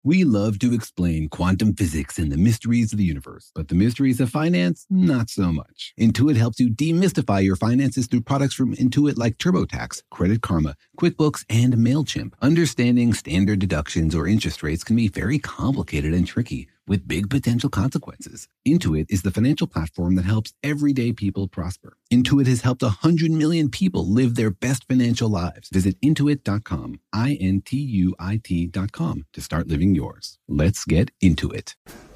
We love to explain quantum physics and the mysteries of the universe, but the mysteries of finance, not so much. Intuit helps you demystify your finances through products from Intuit like TurboTax, Credit Karma, QuickBooks, and MailChimp. Understanding standard deductions or interest rates can be very complicated and tricky, with big potential consequences. Intuit is the financial platform that helps everyday people prosper. Intuit has helped 100 million people live their best financial lives. Visit Intuit.com, INTUIT.com, to start living yours. Let's get into it.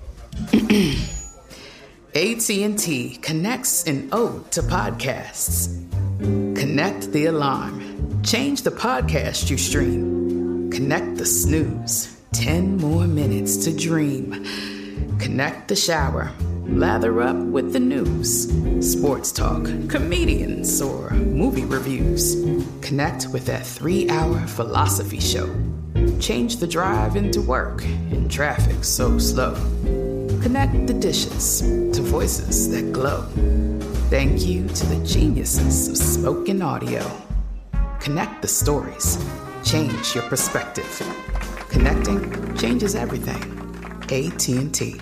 AT&T connects an ode to podcasts. Connect the alarm. Change the podcast you stream. Connect the snooze. 10 more minutes to dream. Connect the shower. Lather up with the news. Sports talk, comedians, or movie reviews. Connect with that 3-hour philosophy show. Change the drive into work in traffic so slow. Connect the dishes to voices that glow. Thank you to the geniuses of spoken audio. Connect the stories. Change your perspective. Connecting changes everything. AT&T.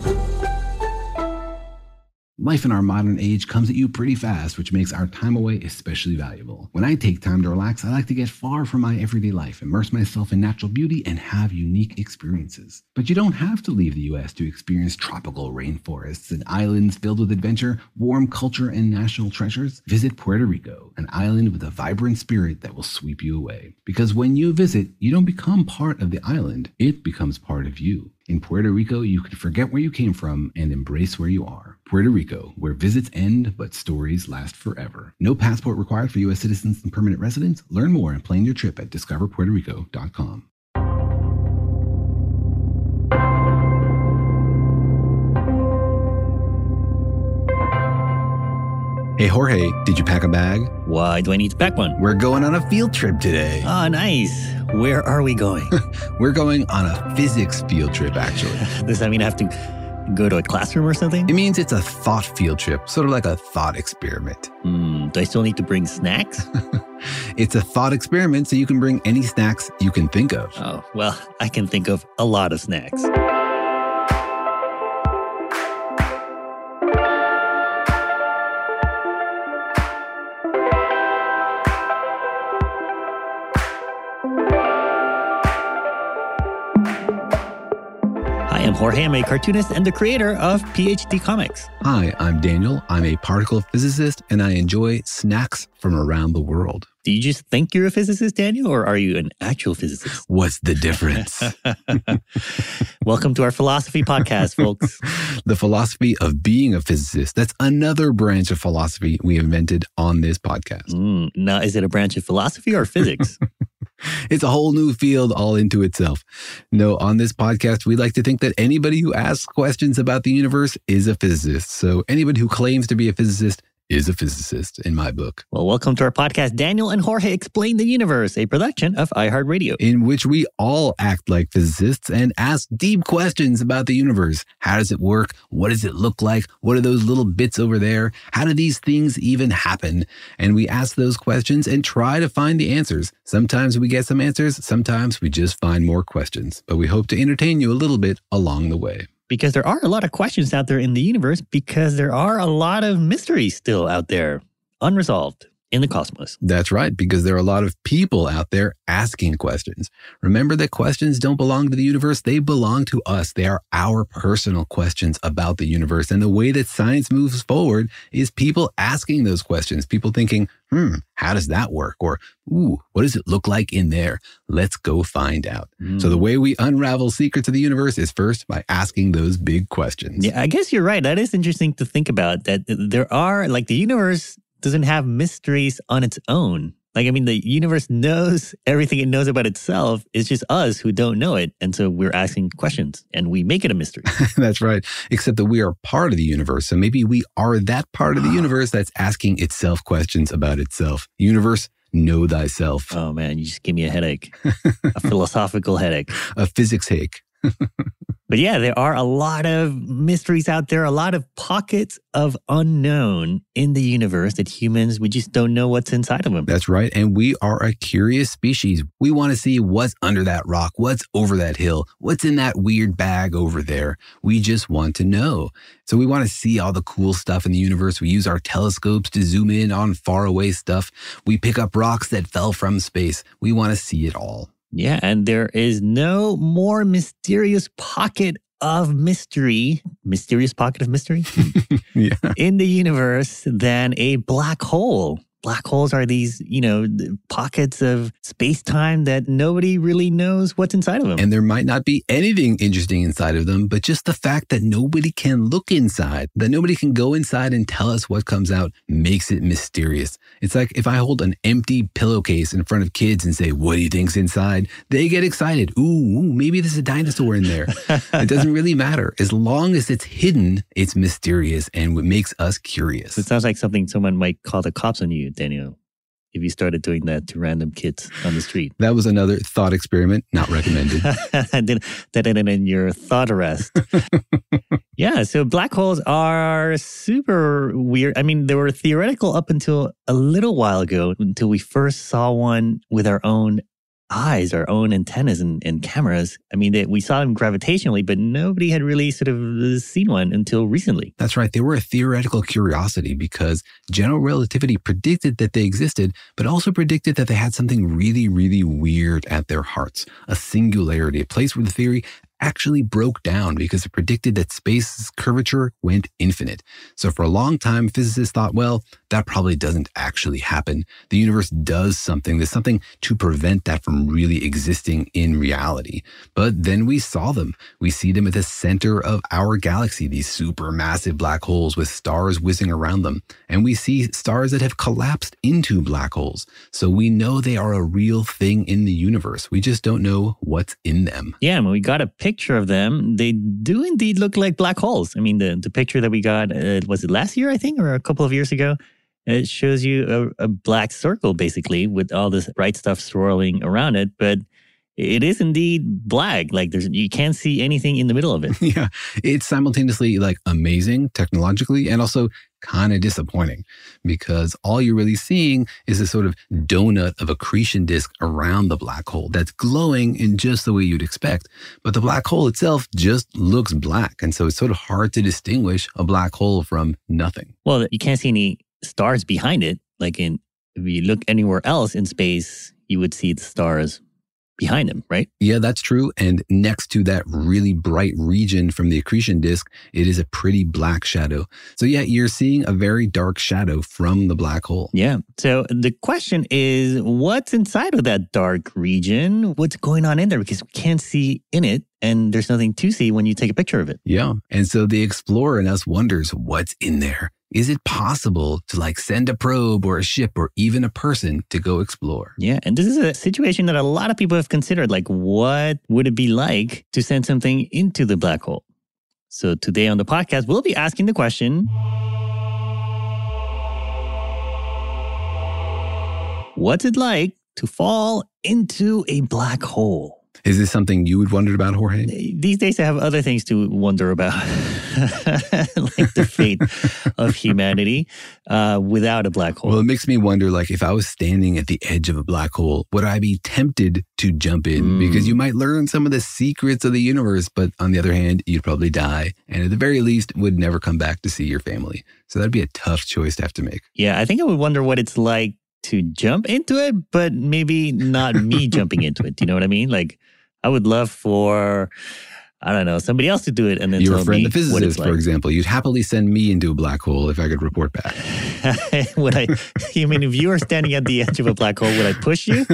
Life in our modern age comes at you pretty fast, which makes our time away especially valuable. When I take time to relax, I like to get far from my everyday life, immerse myself in natural beauty, and have unique experiences. But you don't have to leave the U.S. to experience tropical rainforests and islands filled with adventure, warm culture, and national treasures. Visit Puerto Rico, an island with a vibrant spirit that will sweep you away. Because when you visit, you don't become part of the island, it becomes part of you. In Puerto Rico, you can forget where you came from and embrace where you are. Puerto Rico, where visits end, but stories last forever. No passport required for U.S. citizens and permanent residents. Learn more and plan your trip at discoverpuertorico.com. Hey, Jorge, did you pack a bag? Why do I need to pack one? We're going on a field trip today. Oh, nice. Where are we going? We're going on a physics field trip, actually. Does that mean I have to go to a classroom or something? It means it's a thought field trip, sort of like a thought experiment. Do I still need to bring snacks? It's a thought experiment, so you can bring any snacks you can think of. Oh, well, I can think of a lot of snacks. I'm Jorge. I'm a cartoonist and the creator of PhD Comics. Hi, I'm Daniel. I'm a particle physicist, and I enjoy snacks from around the world. Do you just think you're a physicist, Daniel, or are you an actual physicist? What's the difference? Welcome to our philosophy podcast, folks. The philosophy of being a physicist. That's another branch of philosophy we invented on this podcast. Now, is it a branch of philosophy or physics? It's a whole new field all into itself. No, on this podcast, we like to think that anybody who asks questions about the universe is a physicist. So anybody who claims to be a physicist is a physicist in my book. Well, welcome to our podcast, Daniel and Jorge Explain the Universe, a production of iHeartRadio, in which we all act like physicists and ask deep questions about the universe. How does it work? What does it look like? What are those little bits over there? How do these things even happen? And we ask those questions and try to find the answers. Sometimes we get some answers. Sometimes we just find more questions. But we hope to entertain you a little bit along the way. Because there are a lot of questions out there in the universe, because there are a lot of mysteries still out there, unresolved in the cosmos. That's right, because there are a lot of people out there asking questions. Remember that questions don't belong to the universe, they belong to us. They are our personal questions about the universe. And the way that science moves forward is people asking those questions, people thinking, how does that work? Or, what does it look like in there? Let's go find out. So the way we unravel secrets of the universe is first by asking those big questions. Yeah, I guess you're right. That is interesting to think about, that there are, like, the universe doesn't have mysteries on its own. Like, I mean, the universe knows everything it knows about itself. It's just us who don't know it. And so we're asking questions and we make it a mystery. That's right. Except that we are part of the universe. So maybe we are that part of the universe that's asking itself questions about itself. Universe, know thyself. Oh, man, you just gave me a headache. A philosophical headache. A physics headache. But yeah, there are a lot of mysteries out there, a lot of pockets of unknown in the universe that humans, we just don't know what's inside of them. That's right. And we are a curious species. We want to see what's under that rock, what's over that hill, what's in that weird bag over there. We just want to know. So we want to see all the cool stuff in the universe. We use our telescopes to zoom in on faraway stuff. We pick up rocks that fell from space. We want to see it all. Yeah, and there is no more mysterious pocket of mystery, mysterious pocket of mystery in the universe than a black hole. Black holes are these, pockets of space-time that nobody really knows what's inside of them. And there might not be anything interesting inside of them, but just the fact that nobody can look inside, that nobody can go inside and tell us what comes out makes it mysterious. It's like if I hold an empty pillowcase in front of kids and say, what do you think's inside? They get excited. Ooh, maybe there's a dinosaur in there. It doesn't really matter. As long as it's hidden, it's mysterious and what makes us curious. It sounds like something someone might call the cops on you, Daniel, if you started doing that to random kids on the street. That was another thought experiment, not recommended. That ended in your thought arrest. Yeah, so black holes are super weird. I mean, they were theoretical up until a little while ago, until we first saw one with our own eyes, our own antennas and cameras. I mean, we saw them gravitationally, but nobody had really sort of seen one until recently. That's right. They were a theoretical curiosity because general relativity predicted that they existed, but also predicted that they had something really, really weird at their hearts. A singularity, a place where the theory actually broke down because it predicted that space's curvature went infinite. So for a long time, physicists thought, well, that probably doesn't actually happen. The universe does something. There's something to prevent that from really existing in reality. But then we saw them. We see them at the center of our galaxy, these supermassive black holes with stars whizzing around them. And we see stars that have collapsed into black holes. So we know they are a real thing in the universe. We just don't know what's in them. Yeah, when we got a picture of them, they do indeed look like black holes. I mean, the picture that we got, was it last year, I think, or a couple of years ago? It shows you a black circle, basically, with all this bright stuff swirling around it. But it is indeed black. Like you can't see anything in the middle of it. Yeah, it's simultaneously like amazing technologically and also kind of disappointing because all you're really seeing is a sort of donut of accretion disk around the black hole that's glowing in just the way you'd expect. But the black hole itself just looks black. And so it's sort of hard to distinguish a black hole from nothing. Well, you can't see any stars behind it. Like if you look anywhere else in space, you would see the stars behind them, right? Yeah, that's true. And next to that really bright region from the accretion disk, it is a pretty black shadow. So yeah, you're seeing a very dark shadow from the black hole. Yeah. So the question is, what's inside of that dark region? What's going on in there? Because we can't see in it. And there's nothing to see when you take a picture of it. Yeah. And so the explorer in us wonders what's in there. Is it possible to send a probe or a ship or even a person to go explore? Yeah. And this is a situation that a lot of people have considered. Like, what would it be like to send something into the black hole? So today on the podcast, we'll be asking the question, what's it like to fall into a black hole? Is this something you would wonder about, Jorge? These days I have other things to wonder about, like the fate of humanity without a black hole. Well, it makes me wonder, if I was standing at the edge of a black hole, would I be tempted to jump in? Because you might learn some of the secrets of the universe, but on the other hand, you'd probably die. And at the very least, would never come back to see your family. So that'd be a tough choice to have to make. Yeah, I think I would wonder what it's like to jump into it, but maybe not me jumping into it. Do you know what I mean? I would love for, I don't know, somebody else to do it and then your tell friend, me the physicist, what it's like. For example, you'd happily send me into a black hole if I could report back. You mean if you were standing at the edge of a black hole, would I push you?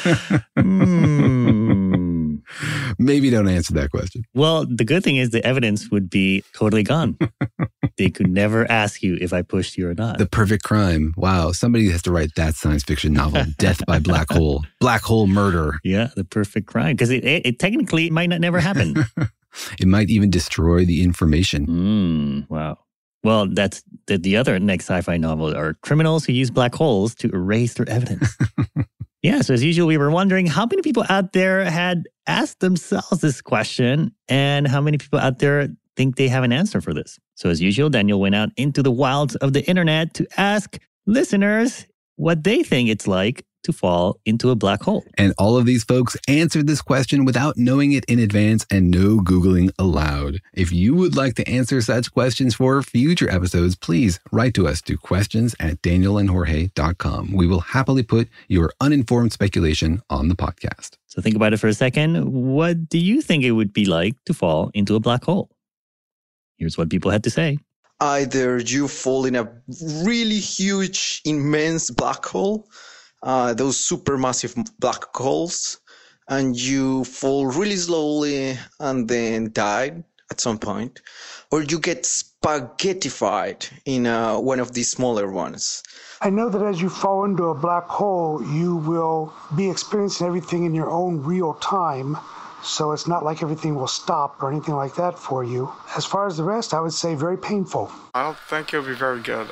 Maybe don't answer that question. Well, the good thing is the evidence would be totally gone. They could never ask you if I pushed you or not. The perfect crime. Wow. Somebody has to write that science fiction novel, Death by Black Hole. Black hole murder. Yeah, the perfect crime. Because it technically might not never happen. It might even destroy the information. Wow. Well, that's the other next sci-fi novel are criminals who use black holes to erase their evidence. Yeah, so as usual, we were wondering how many people out there had asked themselves this question and how many people out there think they have an answer for this. So as usual, Daniel went out into the wilds of the internet to ask listeners what they think it's like to fall into a black hole. And all of these folks answered this question without knowing it in advance and no Googling allowed. If you would like to answer such questions for future episodes, please write to us to questions@danielandjorge.com. We will happily put your uninformed speculation on the podcast. So think about it for a second. What do you think it would be like to fall into a black hole? Here's what people had to say. Either you fall in a really huge, immense black hole, those supermassive black holes, and you fall really slowly and then die at some point, or you get spaghettified in one of these smaller ones. I know that as you fall into a black hole, you will be experiencing everything in your own real time. So it's not like everything will stop or anything like that for you. As far as the rest, I would say very painful. I don't think it'll be very good.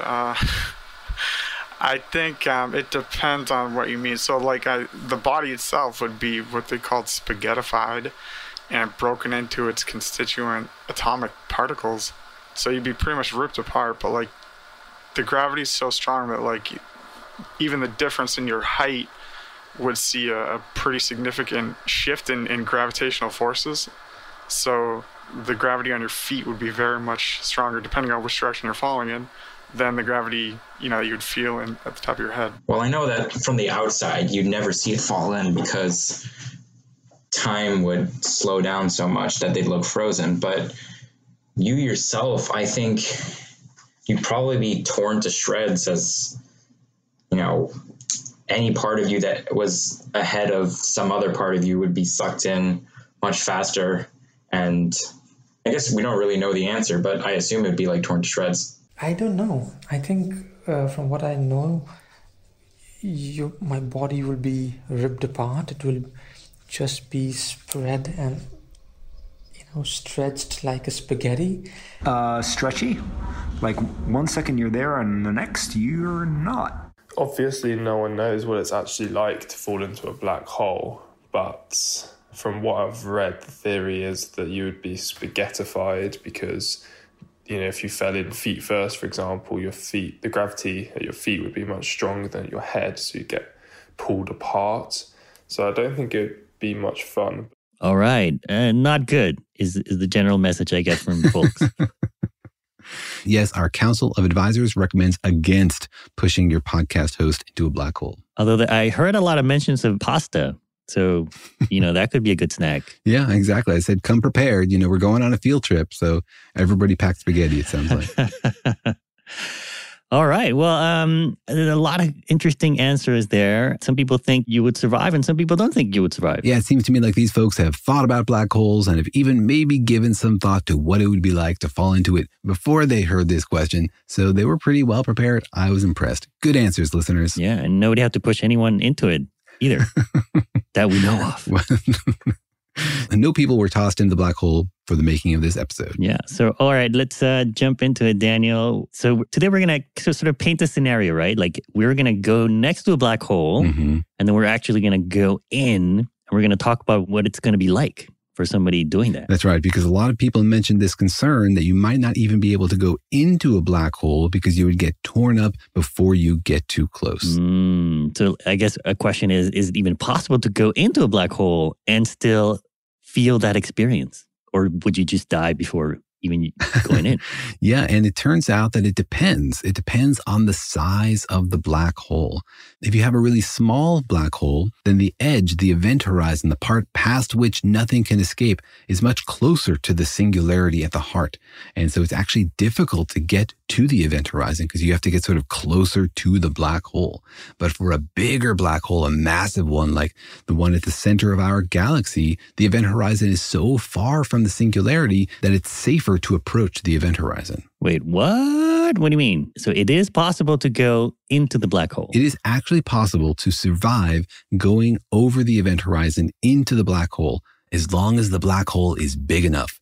I think it depends on what you mean. So the body itself would be what they call spaghettified and broken into its constituent atomic particles. So you'd be pretty much ripped apart. But the gravity is so strong that even the difference in your height would see a pretty significant shift in gravitational forces. So the gravity on your feet would be very much stronger, depending on which direction you're falling in, than the gravity, you'd feel at the top of your head. Well, I know that from the outside, you'd never see it fall in because time would slow down so much that they'd look frozen. But you yourself, I think you'd probably be torn to shreds as, any part of you that was ahead of some other part of you would be sucked in much faster. And I guess we don't really know the answer, but I assume it'd be torn to shreds. I don't know. I think from what I know, my body will be ripped apart. It will just be spread and, stretched like a spaghetti. Stretchy? 1 second you're there and the next you're not. Obviously, no one knows what it's actually like to fall into a black hole, but from what I've read, the theory is that you would be spaghettified because, if you fell in feet first, for example, the gravity at your feet would be much stronger than your head, so you get pulled apart. So I don't think it'd be much fun. All right. Not good is the general message I get from folks. Yes, our Council of Advisors recommends against pushing your podcast host into a black hole. Although I heard a lot of mentions of pasta. So, that could be a good snack. Yeah, exactly. I said, come prepared. We're going on a field trip. So everybody packed spaghetti, it sounds like. All right. Well, there's a lot of interesting answers there. Some people think you would survive and some people don't think you would survive. Yeah, it seems to me like these folks have thought about black holes and have even maybe given some thought to what it would be like to fall into it before they heard this question. So they were pretty well prepared. I was impressed. Good answers, listeners. Yeah, and nobody had to push anyone into it either that we know of. And no people were tossed into the black hole for the making of this episode. Yeah. So, all right, let's jump into it, Daniel. So today we're going to sort of paint a scenario, right? We're going to go next to a black hole, and then we're actually going to go in and we're going to talk about what it's going to be like for somebody doing that. That's right, because a lot of people mentioned this concern that you might not even be able to go into a black hole because you would get torn up before you get too close. So I guess a question is it even possible to go into a black hole and still feel that experience? Or would you just die before even going in? Yeah, and it turns out that it depends. It depends on the size of the black hole. If you have a really small black hole, then the edge, the event horizon, the part past which nothing can escape, is much closer to the singularity at the heart. And so it's actually difficult to get to the event horizon because you have to get sort of closer to the black hole. But for a bigger black hole, a massive one like the one at the center of our galaxy, the event horizon is so far from the singularity that it's safer to approach the event horizon. Wait, what? What do you mean? So it is possible to go into the black hole? It is actually possible to survive going over the event horizon into the black hole as long as the black hole is big enough.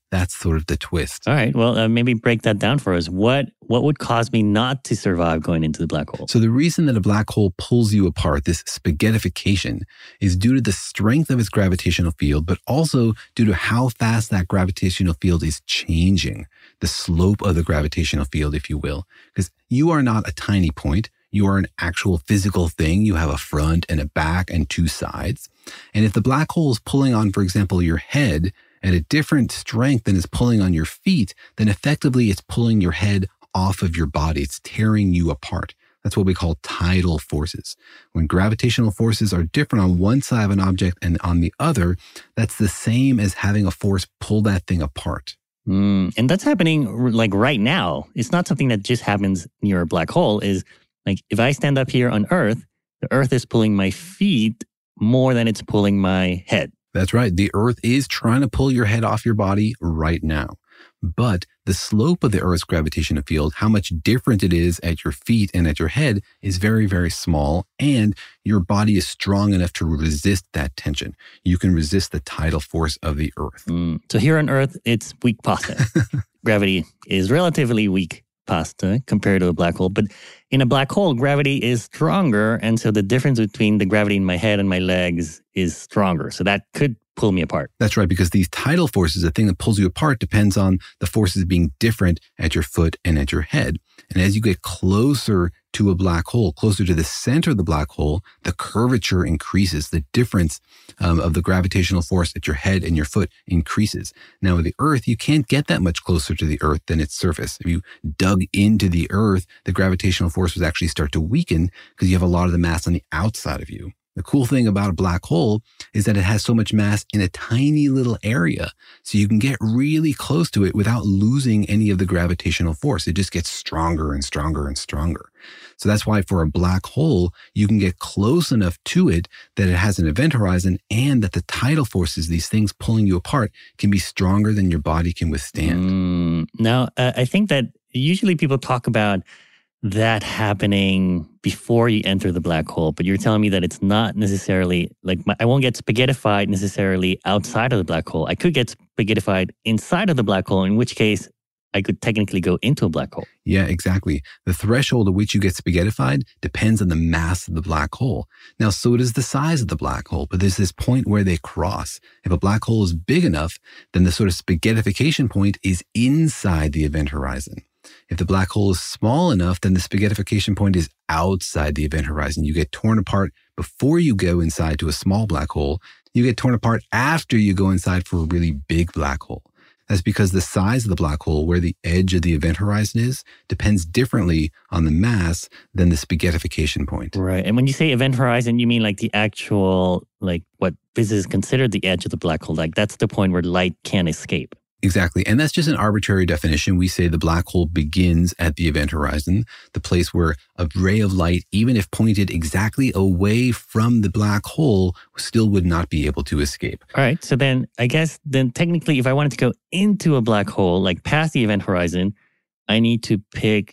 That's sort of the twist. All right. Well, maybe break that down for us. What would cause me not to survive going into the black hole? So the reason that a black hole pulls you apart, this spaghettification, is due to the strength of its gravitational field, but also due to how fast that gravitational field is changing, the slope of the gravitational field, if you will. Because you are not a tiny point. You are an actual physical thing. You have a front and a back and two sides. And if the black hole is pulling on, for example, your head at a different strength than it's pulling on your feet, then effectively it's pulling your head off of your body. It's tearing you apart. That's what we call tidal forces. When gravitational forces are different on one side of an object and on the other, that's the same as having a force pull that thing apart. And that's happening like right now. It's not something that just happens near a black hole. Is like if I stand up here on Earth, the Earth is pulling my feet more than it's pulling my head. That's right. The Earth is trying to pull your head off your body right now. But the slope of the Earth's gravitational field, how much different it is at your feet and at your head, is very, very small. And your body is strong enough to resist that tension. You can resist the tidal force of the Earth. So here on Earth, it's weak pasta. Gravity is relatively weak pasta compared to a black hole. But in a black hole, gravity is stronger. And so the difference between the gravity in my head and my legs is stronger. So that could pull me apart. That's right, because these tidal forces, the thing that pulls you apart, depends on the forces being different at your foot and at your head. And as you get closer to a black hole, closer to the center of the black hole, the curvature increases. The difference of the gravitational force at your head and your foot increases. Now, with the Earth, you can't get that much closer to the Earth than its surface. If you dug into the Earth, the gravitational force would actually start to weaken because you have a lot of the mass on the outside of you. The cool thing about a black hole is that it has so much mass in a tiny little area. So you can get really close to it without losing any of the gravitational force. It just gets stronger and stronger and stronger. So that's why for a black hole, you can get close enough to it that it has an event horizon and that the tidal forces, these things pulling you apart, can be stronger than your body can withstand. Now, I think that usually people talk about that happening before you enter the black hole, but you're telling me that it's not necessarily like I won't get spaghettified necessarily outside of the black hole. I could get spaghettified inside of the black hole, in which case I could technically go into a black hole. Yeah, exactly. The threshold at which you get spaghettified depends on the mass of the black hole. Now, so does the size of the black hole, but there's this point where they cross. If a black hole is big enough, then the sort of spaghettification point is inside the event horizon. If the black hole is small enough, then the spaghettification point is outside the event horizon. You get torn apart before you go inside to a small black hole. You get torn apart after you go inside for a really big black hole. That's because the size of the black hole, where the edge of the event horizon is, depends differently on the mass than the spaghettification point. Right. And when you say event horizon, you mean like the actual, like what physicists consider the edge of the black hole. Like that's the point where light can't escape. Exactly. And that's just an arbitrary definition. We say the black hole begins at the event horizon, the place where a ray of light, even if pointed exactly away from the black hole, still would not be able to escape. All right. So then I guess then technically if I wanted to go into a black hole, like past the event horizon, I need to pick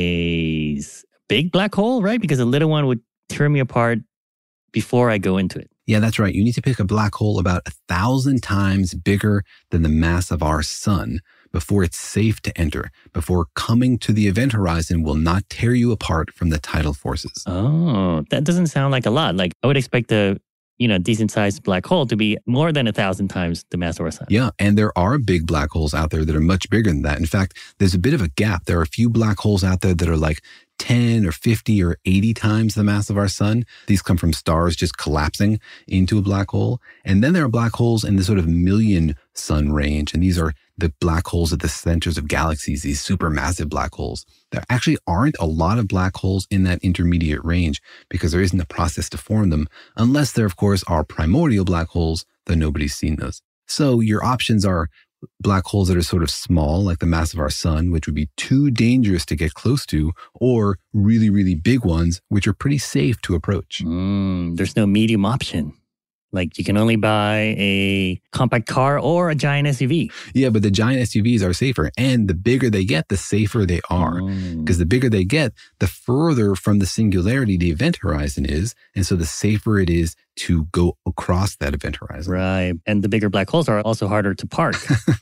a big black hole, right? Because a little one would tear me apart before I go into it. Yeah, that's right. You need to pick a black hole about 1,000 times bigger than the mass of our sun before it's safe to enter, before coming to the event horizon will not tear you apart from the tidal forces. Oh, that doesn't sound like a lot. Like I would expect a decent sized black hole to be more than 1,000 times the mass of our sun. Yeah, and there are big black holes out there that are much bigger than that. In fact, there's a bit of a gap. There are a few black holes out there that are like 10 or 50 or 80 times the mass of our sun. These come from stars just collapsing into a black hole. And then there are black holes in the sort of million sun range. And these are the black holes at the centers of galaxies, these supermassive black holes. There actually aren't a lot of black holes in that intermediate range because there isn't a process to form them, unless there, of course, are primordial black holes, though nobody's seen those. So your options are black holes that are sort of small, like the mass of our sun, which would be too dangerous to get close to, or really, really big ones, which are pretty safe to approach. There's no medium option. Like you can only buy a compact car or a giant SUV. Yeah, but the giant SUVs are safer. And the bigger they get, the safer they are. Because the bigger they get, the further from the singularity the event horizon is. And so the safer it is to go across that event horizon. Right. And the bigger black holes are also harder to park.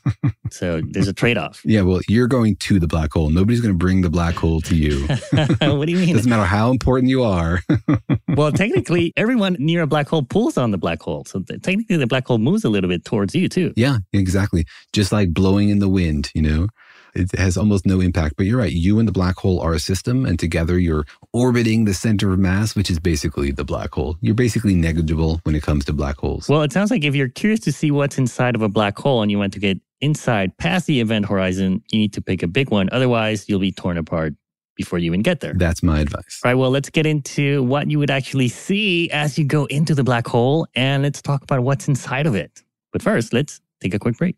So there's a trade-off. Yeah, well, you're going to the black hole. Nobody's going to bring the black hole to you. What do you mean? Doesn't matter how important you are. Well, technically, everyone near a black hole pulls on the black hole. So technically, the black hole moves a little bit towards you, too. Yeah, exactly. Just like blowing in the wind, you know? It has almost no impact. But you're right. You and the black hole are a system, and together you're orbiting the center of mass, which is basically the black hole. You're basically negligible when it comes to black holes. Well, it sounds like if you're curious to see what's inside of a black hole and you want to get inside past the event horizon, you need to pick a big one. Otherwise, you'll be torn apart before you even get there. That's my advice. All right, well, let's get into what you would actually see as you go into the black hole, and let's talk about what's inside of it. But first, let's take a quick break.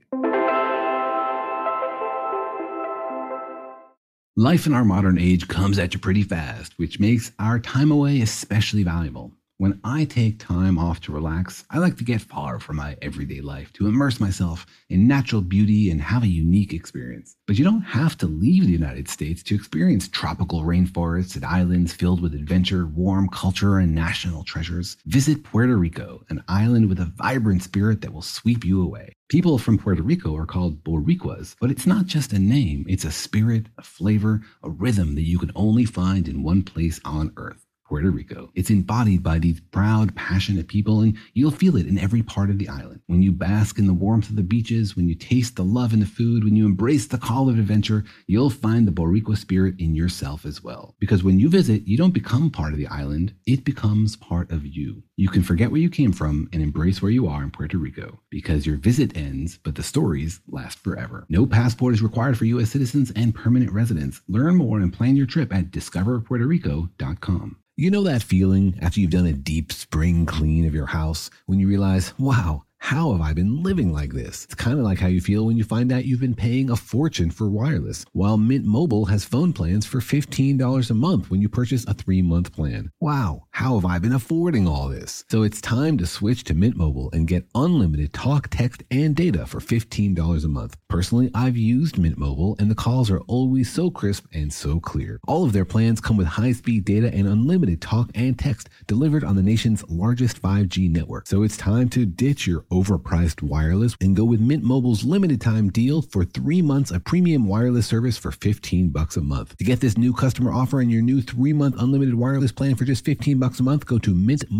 Life in our modern age comes at you pretty fast, which makes our time away especially valuable. When I take time off to relax, I like to get far from my everyday life, to immerse myself in natural beauty and have a unique experience. But you don't have to leave the United States to experience tropical rainforests and islands filled with adventure, warm culture, and national treasures. Visit Puerto Rico, an island with a vibrant spirit that will sweep you away. People from Puerto Rico are called Boricuas, but it's not just a name. It's a spirit, a flavor, a rhythm that you can only find in one place on Earth. Puerto Rico. It's embodied by these proud, passionate people, and you'll feel it in every part of the island. When you bask in the warmth of the beaches, when you taste the love in the food, when you embrace the call of adventure, you'll find the Boricua spirit in yourself as well. Because when you visit, you don't become part of the island, it becomes part of you. You can forget where you came from and embrace where you are in Puerto Rico, because your visit ends, but the stories last forever. No passport is required for U.S. citizens and permanent residents. Learn more and plan your trip at discoverpuertorico.com. You know that feeling after you've done a deep spring clean of your house when you realize, wow, how have I been living like this? It's kind of like how you feel when you find out you've been paying a fortune for wireless, while Mint Mobile has phone plans for $15 a month when you purchase a 3-month plan. Wow, how have I been affording all this? So it's time to switch to Mint Mobile and get unlimited talk, text, and data for $15 a month. Personally, I've used Mint Mobile, and the calls are always so crisp and so clear. All of their plans come with high-speed data and unlimited talk and text delivered on the nation's largest 5G network. So it's time to ditch your overpriced wireless and go with Mint Mobile's limited time deal for 3 months of premium wireless service for $15 a month. To get this new customer offer and your new 3-month unlimited wireless plan for just $15 a month, go to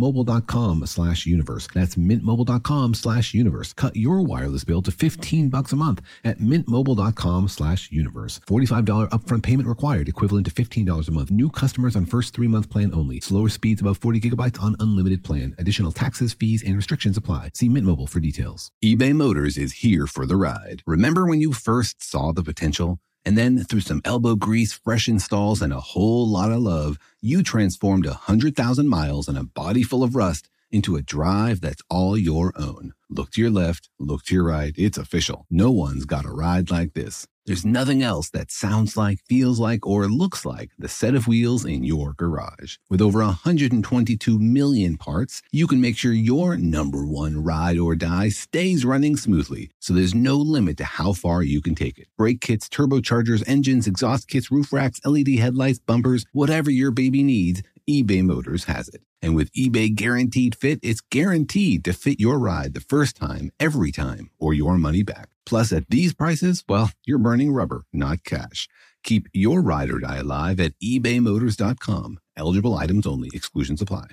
mintmobile.com/universe. That's mintmobile.com/universe. Cut your wireless bill to $15 a month at mintmobile.com/universe. $45 upfront payment required, equivalent to $15 a month. New customers on first 3-month plan only. Slower speeds above 40 gigabytes on unlimited plan. Additional taxes, fees, and restrictions apply. See Mint Mobile for details. eBay Motors is here for the ride. Remember when you first saw the potential? And then through some elbow grease, fresh installs, and a whole lot of love, you transformed 100,000 miles and a body full of rust into a drive that's all your own. Look to your left, look to your right. It's official. No one's got a ride like this. There's nothing else that sounds like, feels like, or looks like the set of wheels in your garage. With over 122 million parts, you can make sure your number one ride or die stays running smoothly, so there's no limit to how far you can take it. Brake kits, turbochargers, engines, exhaust kits, roof racks, LED headlights, bumpers, whatever your baby needs, eBay Motors has it. And with eBay Guaranteed Fit, it's guaranteed to fit your ride the first time, every time, or your money back. Plus, at these prices, well, you're burning rubber, not cash. Keep your ride or die alive at ebaymotors.com. Eligible items only. Exclusions apply.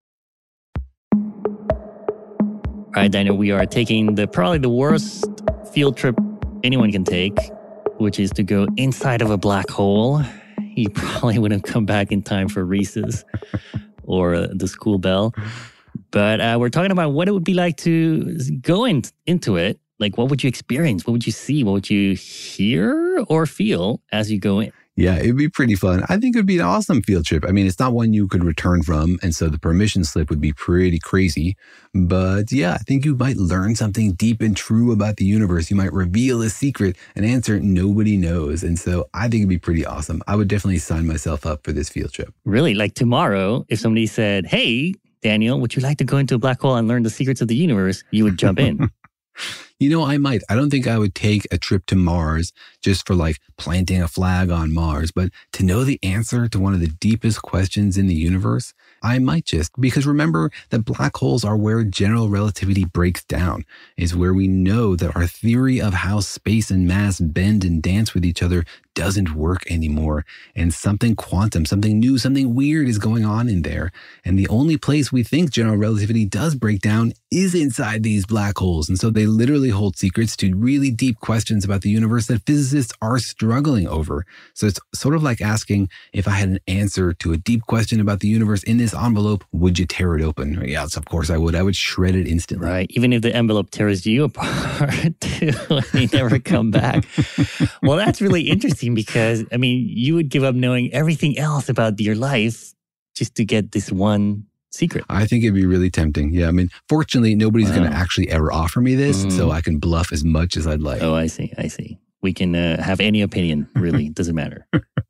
All right, Daniel, we are taking probably the worst field trip anyone can take, which is to go inside of a black hole. You probably wouldn't come back in time for recess or the school bell. But we're talking about what it would be like to go into it. Like, what would you experience? What would you see? What would you hear or feel as you go in? Yeah, it'd be pretty fun. I think it would be an awesome field trip. I mean, it's not one you could return from, and so the permission slip would be pretty crazy. But yeah, I think you might learn something deep and true about the universe. You might reveal a secret, an answer nobody knows. And so I think it'd be pretty awesome. I would definitely sign myself up for this field trip. Really? Like tomorrow, if somebody said, hey, Daniel, would you like to go into a black hole and learn the secrets of the universe? You would jump in. I might. I don't think I would take a trip to Mars just for like planting a flag on Mars, but to know the answer to one of the deepest questions in the universe, I might just. Because remember that black holes are where general relativity breaks down, is where we know that our theory of how space and mass bend and dance with each other doesn't work anymore. And something quantum, something new, something weird is going on in there. And the only place we think general relativity does break down is inside these black holes. And so they literally hold secrets to really deep questions about the universe that physicists are struggling over. So it's sort of like asking, if I had an answer to a deep question about the universe in this envelope, would you tear it open? Yes, of course I would. I would shred it instantly. Right. Even if the envelope tears you apart too, and you never come back. Well, that's really interesting because, I mean, you would give up knowing everything else about your life just to get this one secret. I think it'd be really tempting. Yeah. I mean, fortunately, nobody's going to actually ever offer me this, so I can bluff as much as I'd like. Oh, I see. We can have any opinion, really. Doesn't matter.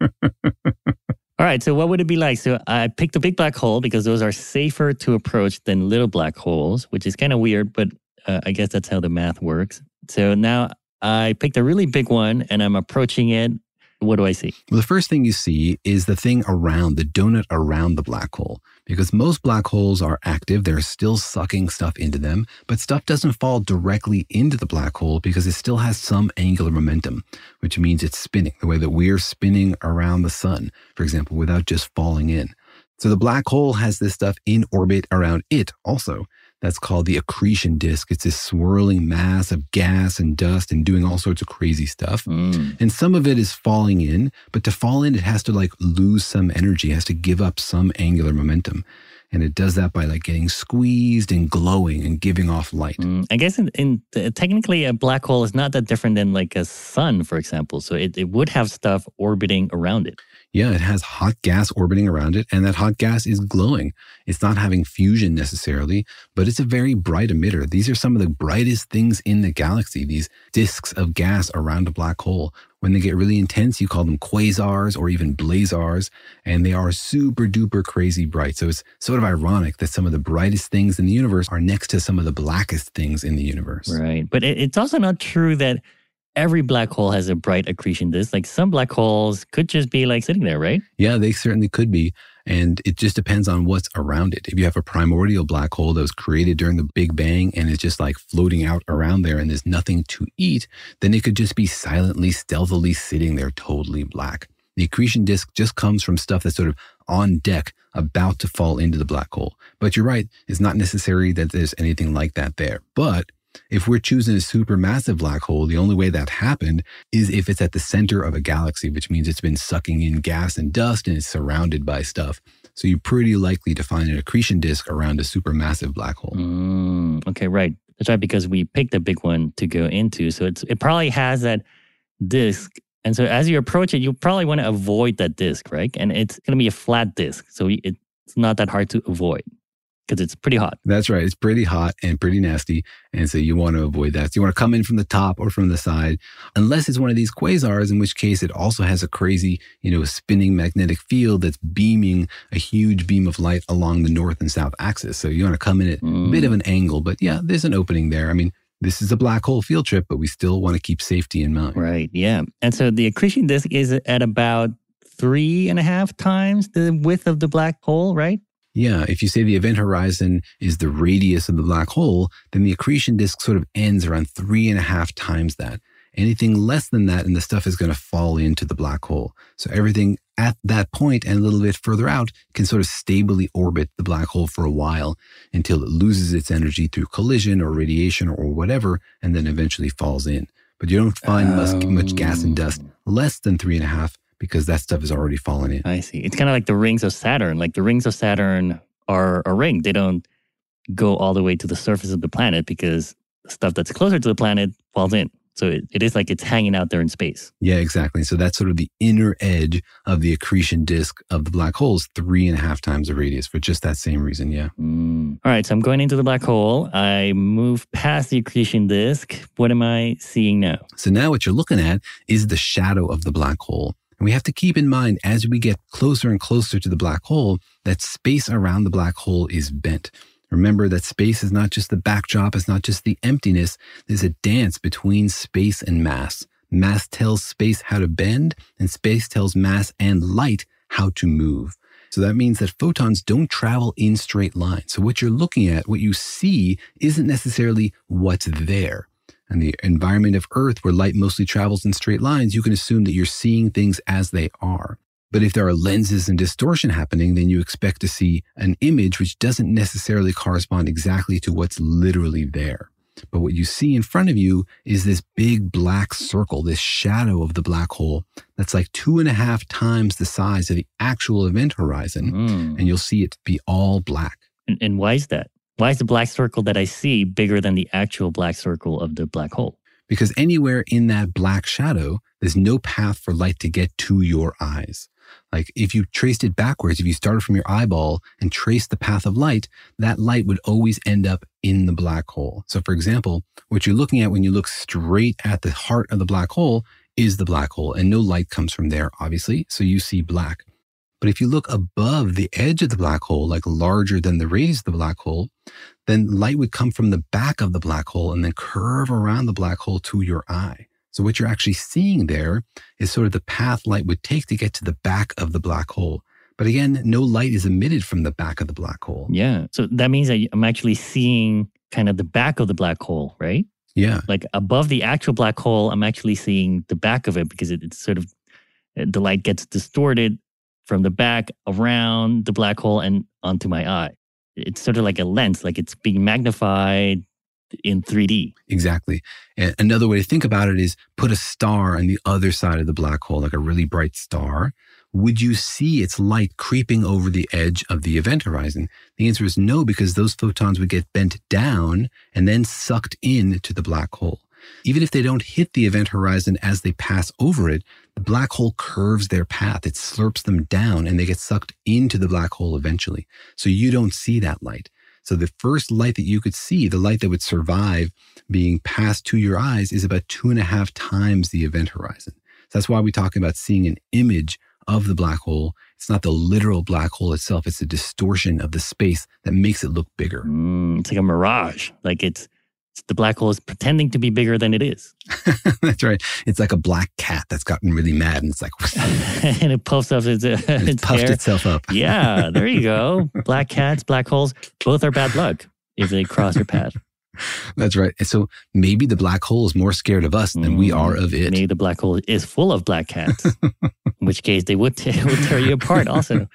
All right. So what would it be like? So I picked a big black hole because those are safer to approach than little black holes, which is kind of weird, but I guess that's how the math works. So now I picked a really big one and I'm approaching it. What do I see? Well, the first thing you see is the thing around, the donut around the black hole. Because most black holes are active, they're still sucking stuff into them, but stuff doesn't fall directly into the black hole because it still has some angular momentum, which means it's spinning the way that we're spinning around the sun, for example, without just falling in. So the black hole has this stuff in orbit around it also. That's called the accretion disk. It's this swirling mass of gas and dust and doing all sorts of crazy stuff. And some of it is falling in, but to fall in, it has to like lose some energy, it has to give up some angular momentum. And it does that by like getting squeezed and glowing and giving off light. I guess technically a black hole is not that different than like a sun, for example. So it would have stuff orbiting around it. Yeah, it has hot gas orbiting around it, and that hot gas is glowing. It's not having fusion necessarily, but it's a very bright emitter. These are some of the brightest things in the galaxy, these disks of gas around a black hole. When they get really intense, you call them quasars or even blazars, and they are super duper crazy bright. So it's sort of ironic that some of the brightest things in the universe are next to some of the blackest things in the universe. Right. But it's also not true that every black hole has a bright accretion disk. Like some black holes could just be like sitting there, right? Yeah, they certainly could be. And it just depends on what's around it. If you have a primordial black hole that was created during the Big Bang and it's just like floating out around there and there's nothing to eat, then it could just be silently, stealthily sitting there totally black. The accretion disk just comes from stuff that's sort of on deck, about to fall into the black hole. But you're right, it's not necessary that there's anything like that there. But if we're choosing a supermassive black hole, the only way that happened is if it's at the center of a galaxy, which means it's been sucking in gas and dust and it's surrounded by stuff. So you're pretty likely to find an accretion disk around a supermassive black hole. Okay, right. That's right, because we picked a big one to go into. So it probably has that disk. And so as you approach it, you probably want to avoid that disk, right? And it's going to be a flat disk. So it's not that hard to avoid, because it's pretty hot. That's right. It's pretty hot and pretty nasty. And so you want to avoid that. So you want to come in from the top or from the side, unless it's one of these quasars, in which case it also has a crazy, spinning magnetic field that's beaming a huge beam of light along the north and south axis. So you want to come in at a bit of an angle, but yeah, there's an opening there. I mean, this is a black hole field trip, but we still want to keep safety in mind. Right. Yeah. And so the accretion disk is at about 3.5 times the width of the black hole, right? Yeah, if you say the event horizon is the radius of the black hole, then the accretion disk sort of ends around 3.5 times that. Anything less than that, and the stuff is going to fall into the black hole. So everything at that point and a little bit further out can sort of stably orbit the black hole for a while until it loses its energy through collision or radiation or whatever, and then eventually falls in. But you don't find much gas and dust less than 3.5 because that stuff is already fallen in. I see. It's kind of like the rings of Saturn. Like the rings of Saturn are a ring. They don't go all the way to the surface of the planet because the stuff that's closer to the planet falls in. So it is like it's hanging out there in space. Yeah, exactly. So that's sort of the inner edge of the accretion disk of the black hole is 3.5 times the radius for just that same reason, yeah. All right, so I'm going into the black hole. I move past the accretion disk. What am I seeing now? So now what you're looking at is the shadow of the black hole. And we have to keep in mind as we get closer and closer to the black hole that space around the black hole is bent. Remember that space is not just the backdrop, it's not just the emptiness. There's a dance between space and mass. Mass tells space how to bend, and space tells mass and light how to move. So that means that photons don't travel in straight lines. So what you're looking at, what you see, isn't necessarily what's there. And the environment of Earth, where light mostly travels in straight lines, you can assume that you're seeing things as they are. But if there are lenses and distortion happening, then you expect to see an image which doesn't necessarily correspond exactly to what's literally there. But what you see in front of you is this big black circle, this shadow of the black hole that's like 2.5 times the size of the actual event horizon. And you'll see it be all black. And why is that? Why is the black circle that I see bigger than the actual black circle of the black hole? Because anywhere in that black shadow, there's no path for light to get to your eyes. Like if you traced it backwards, if you started from your eyeball and traced the path of light, that light would always end up in the black hole. So for example, what you're looking at when you look straight at the heart of the black hole is the black hole, and no light comes from there, obviously, so you see black. But if you look above the edge of the black hole, like larger than the radius of the black hole, then light would come from the back of the black hole and then curve around the black hole to your eye. So what you're actually seeing there is sort of the path light would take to get to the back of the black hole. But again, no light is emitted from the back of the black hole. Yeah. So that means that I'm actually seeing kind of the back of the black hole, right? Yeah. Like above the actual black hole, I'm actually seeing the back of it because it's sort of, the light gets distorted from the back around the black hole and onto my eye. It's sort of like a lens, like it's being magnified in 3D. Exactly. And another way to think about it is put a star on the other side of the black hole, like a really bright star. Would you see its light creeping over the edge of the event horizon? The answer is no, because those photons would get bent down and then sucked into the black hole. Even if they don't hit the event horizon as they pass over it, the black hole curves their path. It slurps them down and they get sucked into the black hole eventually. So you don't see that light. So the first light that you could see, the light that would survive being passed to your eyes, is about 2.5 times the event horizon. So that's why we talk about seeing an image of the black hole. It's not the literal black hole itself. It's a distortion of the space that makes it look bigger. It's like a mirage. Like it's the black hole is pretending to be bigger than it is. That's right. It's like a black cat that's gotten really mad and it's like... and it puffs up its puffed hair. itself up. Yeah, there you go. Black cats, black holes, both are bad luck if they cross your path. That's right. And so maybe the black hole is more scared of us than we are of it. Maybe the black hole is full of black cats, in which case they would tear you apart also.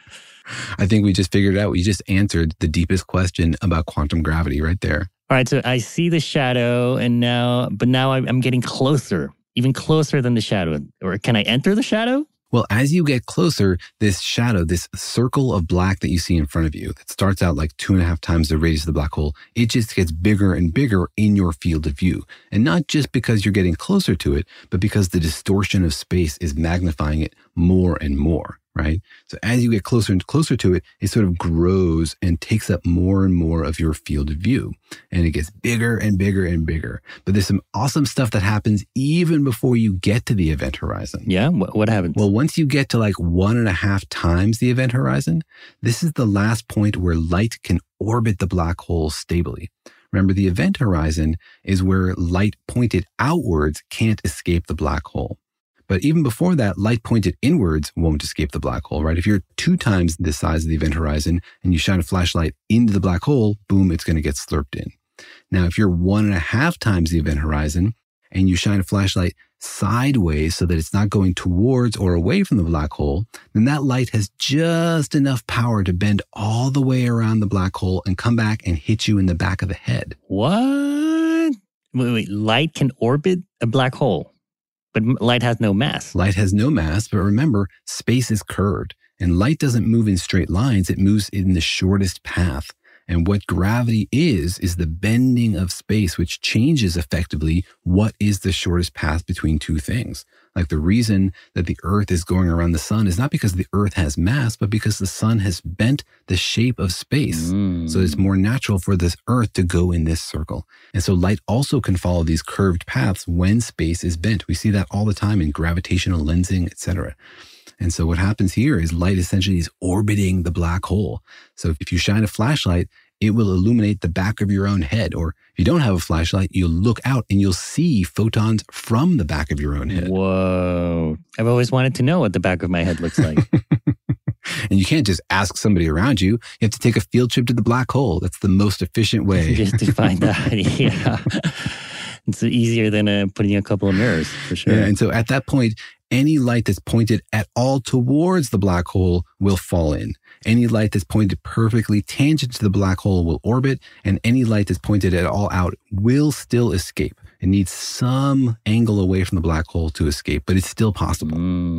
I think we just figured it out. We just answered the deepest question about quantum gravity right there. All right, so I see the shadow, but now I'm getting closer, even closer than the shadow. Or can I enter the shadow? Well, as you get closer, this shadow, this circle of black that you see in front of you, that starts out like 2.5 times the radius of the black hole, it just gets bigger and bigger in your field of view. And not just because you're getting closer to it, but because the distortion of space is magnifying it more and more, right? So as you get closer and closer to it, it sort of grows and takes up more and more of your field of view. And it gets bigger and bigger and bigger. But there's some awesome stuff that happens even before you get to the event horizon. Yeah? What happens? Well, once you get to like 1.5 times the event horizon, this is the last point where light can orbit the black hole stably. Remember, the event horizon is where light pointed outwards can't escape the black hole. But even before that, light pointed inwards won't escape the black hole, right? If you're 2 times the size of the event horizon and you shine a flashlight into the black hole, boom, it's going to get slurped in. Now, if you're 1.5 times the event horizon and you shine a flashlight sideways so that it's not going towards or away from the black hole, then that light has just enough power to bend all the way around the black hole and come back and hit you in the back of the head. What? Wait, light can orbit a black hole? But light has no mass. Light has no mass, but remember, space is curved. And light doesn't move in straight lines, it moves in the shortest path. And what gravity is the bending of space, which changes effectively what is the shortest path between two things. Like the reason that the Earth is going around the sun is not because the Earth has mass, but because the sun has bent the shape of space. So it's more natural for this Earth to go in this circle. And so light also can follow these curved paths when space is bent. We see that all the time in gravitational lensing, etc. And so what happens here is light essentially is orbiting the black hole. So if you shine a flashlight it will illuminate the back of your own head. Or if you don't have a flashlight, you'll look out and you'll see photons from the back of your own head. Whoa. I've always wanted to know what the back of my head looks like. And you can't just ask somebody around you. You have to take a field trip to the black hole. That's the most efficient way. Just to find out. Yeah. It's easier than putting a couple of mirrors, for sure. Yeah, and so at that point, any light that's pointed at all towards the black hole will fall in. Any light that's pointed perfectly tangent to the black hole will orbit, and any light that's pointed at all out will still escape. It needs some angle away from the black hole to escape, but it's still possible.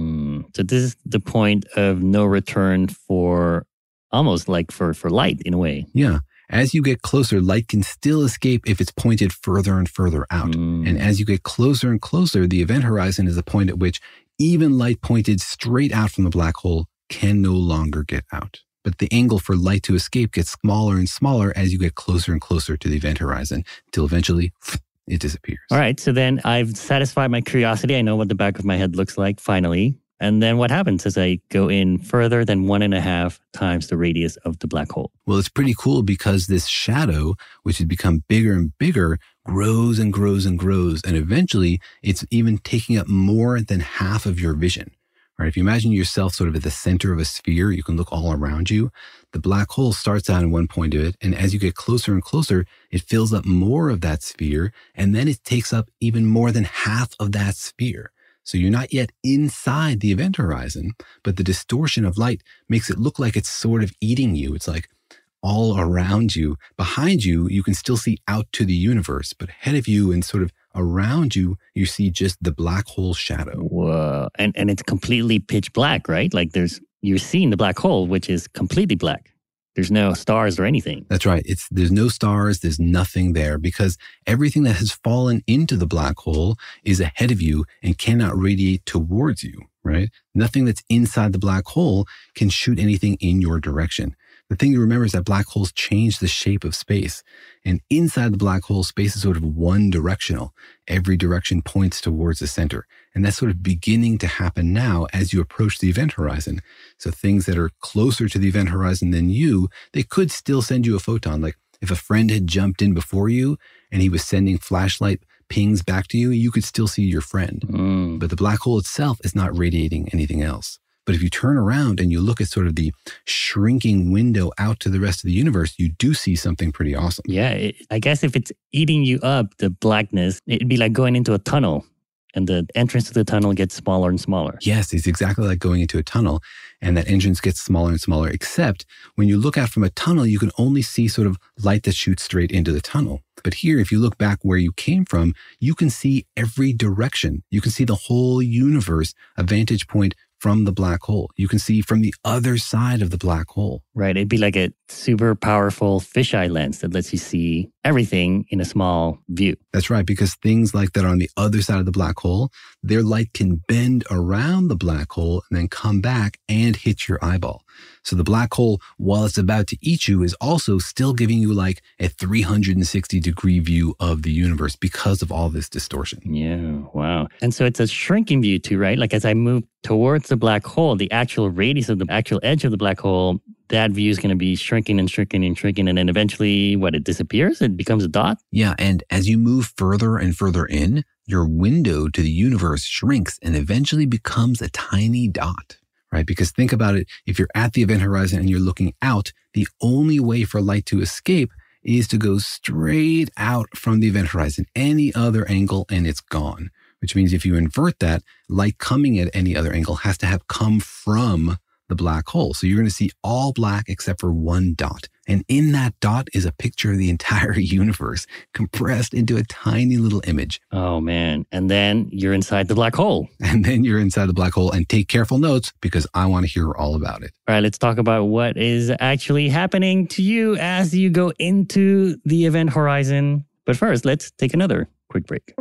So this is the point of no return for almost like for light in a way. Yeah. As you get closer, light can still escape if it's pointed further and further out. And as you get closer and closer, the event horizon is the point at which even light pointed straight out from the black hole can no longer get out. But the angle for light to escape gets smaller and smaller as you get closer and closer to the event horizon until eventually it disappears. All right. So then I've satisfied my curiosity. I know what the back of my head looks like finally. And then what happens as I go in further than 1.5 times the radius of the black hole? Well, it's pretty cool because this shadow, which has become bigger and bigger, grows and grows and grows. And eventually it's even taking up more than half of your vision. Right? If you imagine yourself sort of at the center of a sphere, you can look all around you. The black hole starts out in one point of it. And as you get closer and closer, it fills up more of that sphere. And then it takes up even more than half of that sphere. So you're not yet inside the event horizon, but the distortion of light makes it look like it's sort of eating you. It's like all around you. Behind you, you can still see out to the universe, but ahead of you and sort of around you, you see just the black hole shadow. Whoa. And it's completely pitch black, right? Like you're seeing the black hole, which is completely black. There's no stars or anything. That's right. There's no stars. There's nothing there because everything that has fallen into the black hole is ahead of you and cannot radiate towards you, right? Nothing that's inside the black hole can shoot anything in your direction. The thing to remember is that black holes change the shape of space. And inside the black hole, space is sort of one directional. Every direction points towards the center. And that's sort of beginning to happen now as you approach the event horizon. So things that are closer to the event horizon than you, they could still send you a photon. Like if a friend had jumped in before you and he was sending flashlight pings back to you, you could still see your friend. But the black hole itself is not radiating anything else. But if you turn around and you look at sort of the shrinking window out to the rest of the universe, you do see something pretty awesome. Yeah, I guess if it's eating you up, the blackness, it'd be like going into a tunnel and the entrance to the tunnel gets smaller and smaller. Yes, it's exactly like going into a tunnel and that entrance gets smaller and smaller, except when you look out from a tunnel, you can only see sort of light that shoots straight into the tunnel. But here, if you look back where you came from, you can see every direction. You can see the whole universe, a vantage point from the black hole. You can see from the other side of the black hole. Right. It'd be like a super powerful fisheye lens that lets you see everything in a small view. That's right, because things like that are on the other side of the black hole, their light can bend around the black hole and then come back and hit your eyeball. So the black hole, while it's about to eat you, is also still giving you like a 360-degree view of the universe because of all this distortion. Yeah, wow. And so it's a shrinking view too, right? Like as I move towards the black hole, the actual radius of the actual edge of the black hole, that view is going to be shrinking and shrinking and shrinking. And then eventually, it disappears? It becomes a dot? Yeah, and as you move further and further in, your window to the universe shrinks and eventually becomes a tiny dot. Right? Because think about it, if you're at the event horizon and you're looking out, the only way for light to escape is to go straight out from the event horizon, any other angle, and it's gone. Which means if you invert that, light coming at any other angle has to have come from the black hole. So you're going to see all black except for one dot. And in that dot is a picture of the entire universe compressed into a tiny little image. Oh, man. And then you're inside the black hole. And then you're inside the black hole. And take careful notes because I want to hear all about it. All right, let's talk about what is actually happening to you as you go into the event horizon. But first, let's take another quick break.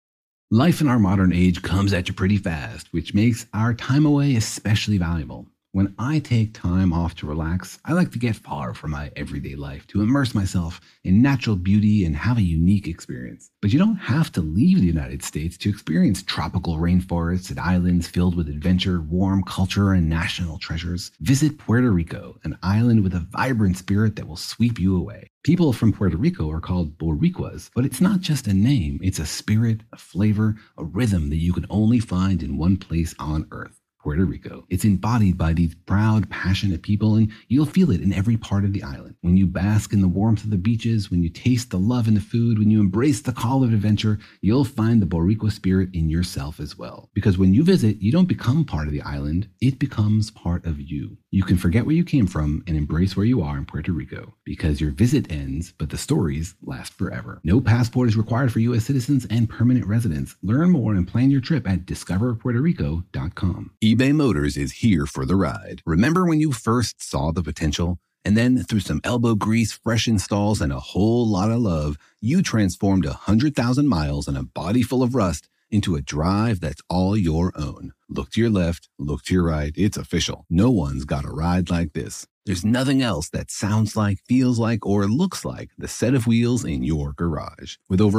Life in our modern age comes at you pretty fast, which makes our time away especially valuable. When I take time off to relax, I like to get far from my everyday life to immerse myself in natural beauty and have a unique experience. But you don't have to leave the United States to experience tropical rainforests and islands filled with adventure, warm culture, and national treasures. Visit Puerto Rico, an island with a vibrant spirit that will sweep you away. People from Puerto Rico are called Boricuas, but it's not just a name, it's a spirit, a flavor, a rhythm that you can only find in one place on Earth. Puerto Rico. It's embodied by these proud, passionate people, and you'll feel it in every part of the island. When you bask in the warmth of the beaches, when you taste the love in the food, when you embrace the call of adventure, you'll find the Boricua spirit in yourself as well. Because when you visit, you don't become part of the island, it becomes part of you. You can forget where you came from and embrace where you are in Puerto Rico, because your visit ends, but the stories last forever. No passport is required for U.S. citizens and permanent residents. Learn more and plan your trip at discoverpuertorico.com. eBay Motors is here for the ride. Remember when you first saw the potential? And then through some elbow grease, fresh installs, and a whole lot of love, you transformed 100,000 miles and a body full of rust into a drive that's all your own. Look to your left, look to your right. It's official. No one's got a ride like this. There's nothing else that sounds like, feels like, or looks like the set of wheels in your garage. With over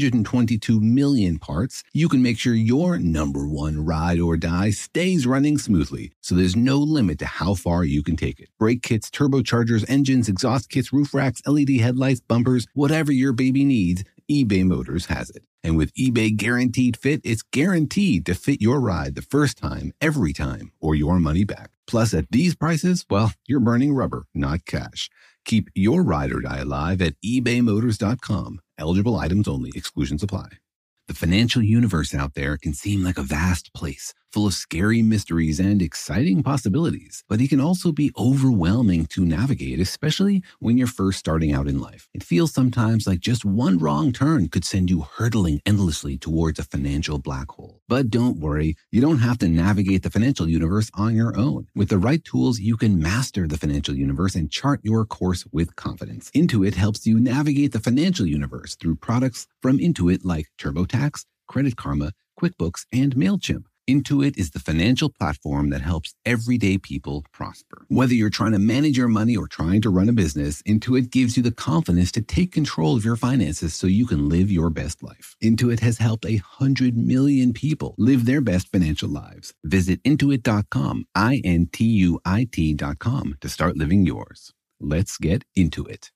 122 million parts, you can make sure your number one ride or die stays running smoothly, so there's no limit to how far you can take it. Brake kits, turbochargers, engines, exhaust kits, roof racks, LED headlights, bumpers, whatever your baby needs, eBay Motors has it. And with eBay Guaranteed Fit, it's guaranteed to fit your ride the first time, every time, or your money back. Plus, at these prices, well, you're burning rubber, not cash. Keep your ride or die alive at ebaymotors.com. Eligible items only. Exclusions apply. The financial universe out there can seem like a vast place, full of scary mysteries and exciting possibilities, but it can also be overwhelming to navigate, especially when you're first starting out in life. It feels sometimes like just one wrong turn could send you hurtling endlessly towards a financial black hole. But don't worry, you don't have to navigate the financial universe on your own. With the right tools, you can master the financial universe and chart your course with confidence. Intuit helps you navigate the financial universe through products from Intuit like TurboTax, Credit Karma, QuickBooks, and MailChimp. Intuit is the financial platform that helps everyday people prosper. Whether you're trying to manage your money or trying to run a business, Intuit gives you the confidence to take control of your finances so you can live your best life. Intuit has helped 100 million people live their best financial lives. Visit Intuit.com, INTUIT.com to start living yours. Let's get into it.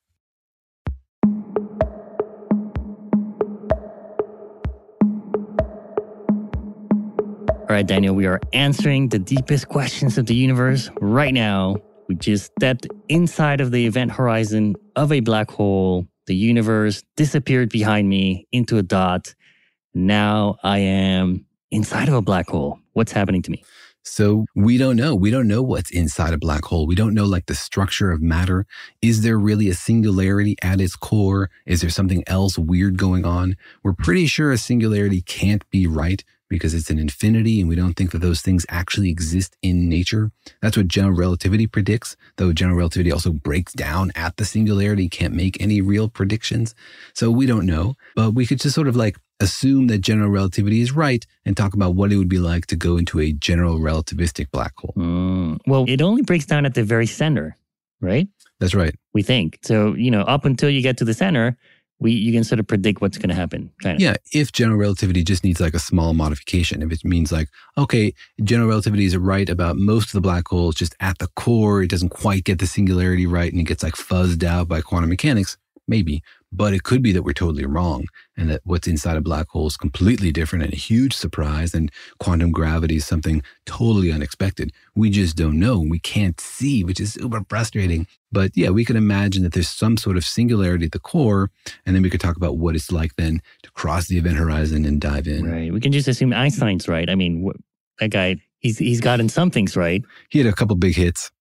All right, Daniel, we are answering the deepest questions of the universe right now. We just stepped inside of the event horizon of a black hole. The universe disappeared behind me into a dot. Now I am inside of a black hole. What's happening to me? So we don't know. We don't know what's inside a black hole. We don't know like the structure of matter. Is there really a singularity at its core? Is there something else weird going on? We're pretty sure a singularity can't be right because it's an infinity and we don't think that those things actually exist in nature. That's what general relativity predicts, though general relativity also breaks down at the singularity, can't make any real predictions. So we don't know, but we could just sort of like assume that general relativity is right and talk about what it would be like to go into a general relativistic black hole. Well, it only breaks down at the very center, right? That's right. We think. So, up until you get to the center, you can sort of predict what's going to happen. Kind of. Yeah, if general relativity just needs like a small modification, if it means like, okay, general relativity is right about most of the black holes, just at the core, it doesn't quite get the singularity right and it gets like fuzzed out by quantum mechanics, maybe. But it could be that we're totally wrong and that what's inside a black hole is completely different and a huge surprise and quantum gravity is something totally unexpected. We just don't know. We can't see, which is super frustrating. But yeah, we could imagine that there's some sort of singularity at the core, and then we could talk about what it's like then to cross the event horizon and dive in. Right. We can just assume Einstein's right. I mean, that guy, he's gotten some things right. He had a couple big hits.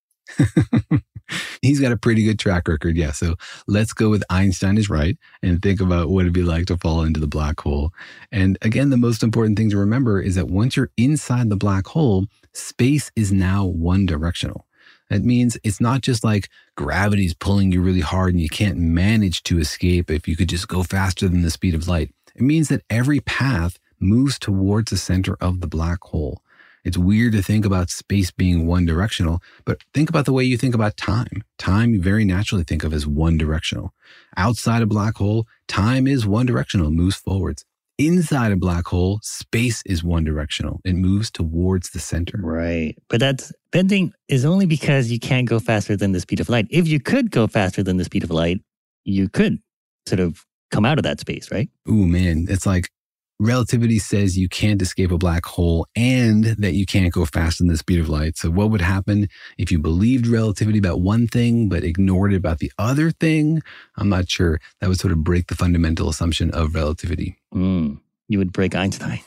He's got a pretty good track record, yeah. So let's go with Einstein is right and think about what it'd be like to fall into the black hole. And again, the most important thing to remember is that once you're inside the black hole, space is now one directional. That means it's not just like gravity's pulling you really hard and you can't manage to escape if you could just go faster than the speed of light. It means that every path moves towards the center of the black hole. It's weird to think about space being one directional, but think about the way you think about time. Time you very naturally think of as one directional. Outside a black hole, time is one directional, moves forwards. Inside a black hole, space is one directional. It moves towards the center. Right. But that's bending is only because you can't go faster than the speed of light. If you could go faster than the speed of light, you could sort of come out of that space, right? Ooh, man. It's like relativity says you can't escape a black hole and that you can't go faster than the speed of light. So what would happen if you believed relativity about one thing but ignored it about the other thing? I'm not sure. That would sort of break the fundamental assumption of relativity. You would break Einstein.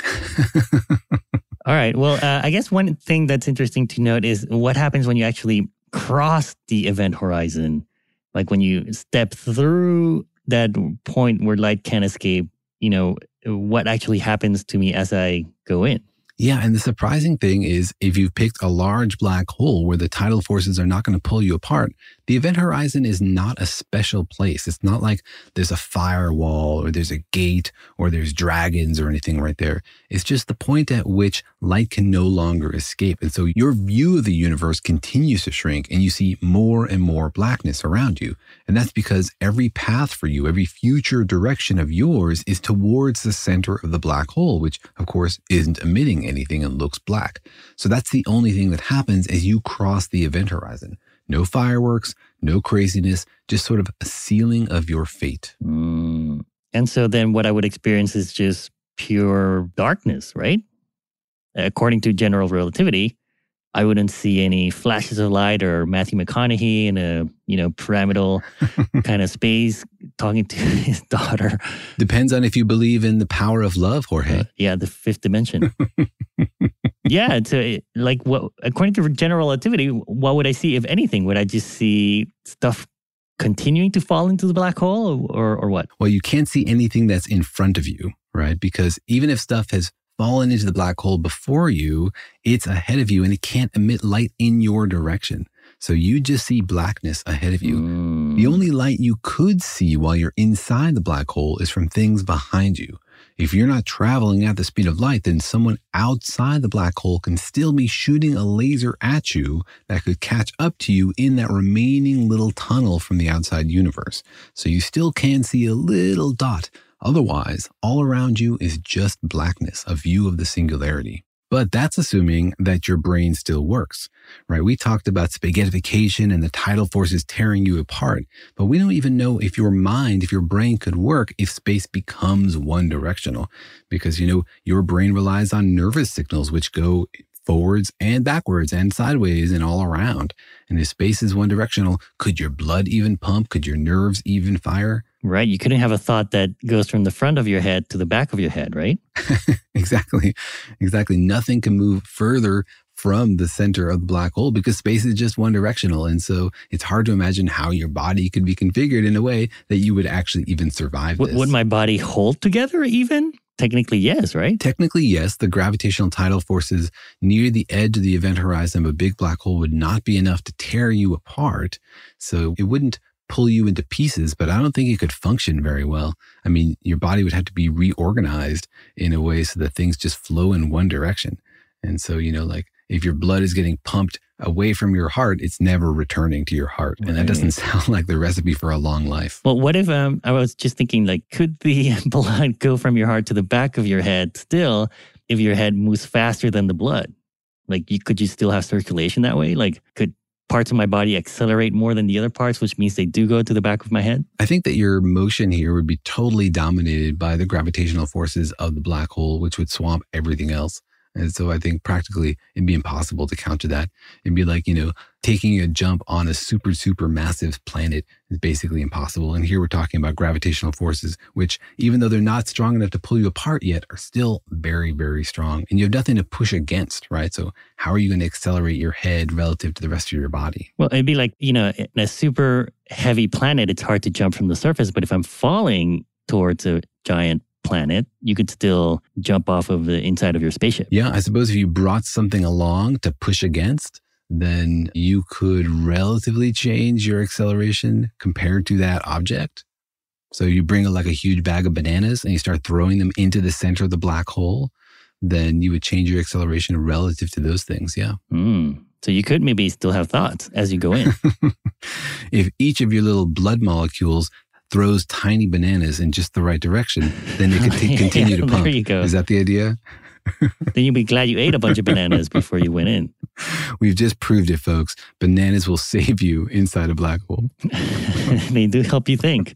All right. Well, I guess one thing that's interesting to note is what happens when you actually cross the event horizon. Like when you step through that point where light can't escape, what actually happens to me as I go in. Yeah, and the surprising thing is if you've picked a large black hole where the tidal forces are not going to pull you apart, the event horizon is not a special place. It's not like there's a firewall or there's a gate or there's dragons or anything right there. It's just the point at which light can no longer escape. And so your view of the universe continues to shrink and you see more and more blackness around you. And that's because every path for you, every future direction of yours is towards the center of the black hole, which of course isn't emitting anything and looks black. So that's the only thing that happens as you cross the event horizon. No fireworks, no craziness, just sort of a sealing of your fate. And so then what I would experience is just pure darkness, right? According to general relativity, I wouldn't see any flashes of light or Matthew McConaughey in a, pyramidal kind of space talking to his daughter. Depends on if you believe in the power of love, Jorge. Yeah, the fifth dimension. Yeah, according to general relativity, what would I see, if anything? Would I just see stuff continuing to fall into the black hole or what? Well, you can't see anything that's in front of you, right? Because even if stuff has fallen into the black hole before you, it's ahead of you and it can't emit light in your direction. So you just see blackness ahead of you. The only light you could see while you're inside the black hole is from things behind you. If you're not traveling at the speed of light, then someone outside the black hole can still be shooting a laser at you that could catch up to you in that remaining little tunnel from the outside universe. So you still can see a little dot. Otherwise, all around you is just blackness, a view of the singularity. But that's assuming that your brain still works, right? We talked about spaghettification and the tidal forces tearing you apart, but we don't even know if your brain could work if space becomes one directional, because, your brain relies on nervous signals, which go forwards and backwards and sideways and all around. And if space is one directional, could your blood even pump? Could your nerves even fire? Right. You couldn't have a thought that goes from the front of your head to the back of your head, right? Exactly. Nothing can move further from the center of the black hole because space is just one directional. And so it's hard to imagine how your body could be configured in a way that you would actually even survive this. Would my body hold together even? Technically, yes, right? Technically, yes. The gravitational tidal forces near the edge of the event horizon of a big black hole would not be enough to tear you apart. So it wouldn't pull you into pieces, but I don't think it could function very well. I mean, your body would have to be reorganized in a way so that things just flow in one direction. And so, if your blood is getting pumped away from your heart, it's never returning to your heart. And that doesn't sound like the recipe for a long life. Well, what if, I was just thinking, could the blood go from your heart to the back of your head still if your head moves faster than the blood? Could you still have circulation that way? Could parts of my body accelerate more than the other parts, which means they do go to the back of my head? I think that your motion here would be totally dominated by the gravitational forces of the black hole, which would swamp everything else. And so I think practically it'd be impossible to counter that. It'd be like, taking a jump on a super, super massive planet is basically impossible. And here we're talking about gravitational forces, which even though they're not strong enough to pull you apart yet, are still very, very strong. And you have nothing to push against, right? So how are you going to accelerate your head relative to the rest of your body? Well, it'd be like, in a super heavy planet, it's hard to jump from the surface. But if I'm falling towards a giant planet, you could still jump off of the inside of your spaceship. Yeah, I suppose if you brought something along to push against, then you could relatively change your acceleration compared to that object. So you bring a huge bag of bananas and you start throwing them into the center of the black hole. then you would change your acceleration relative to those things. Yeah. So you could maybe still have thoughts as you go in. If each of your little blood molecules throws tiny bananas in just the right direction, then they could continue to pump. There you go. Is that the idea? Then you'll be glad you ate a bunch of bananas before you went in. We've just proved it, folks. Bananas will save you inside a black hole. They do help you think.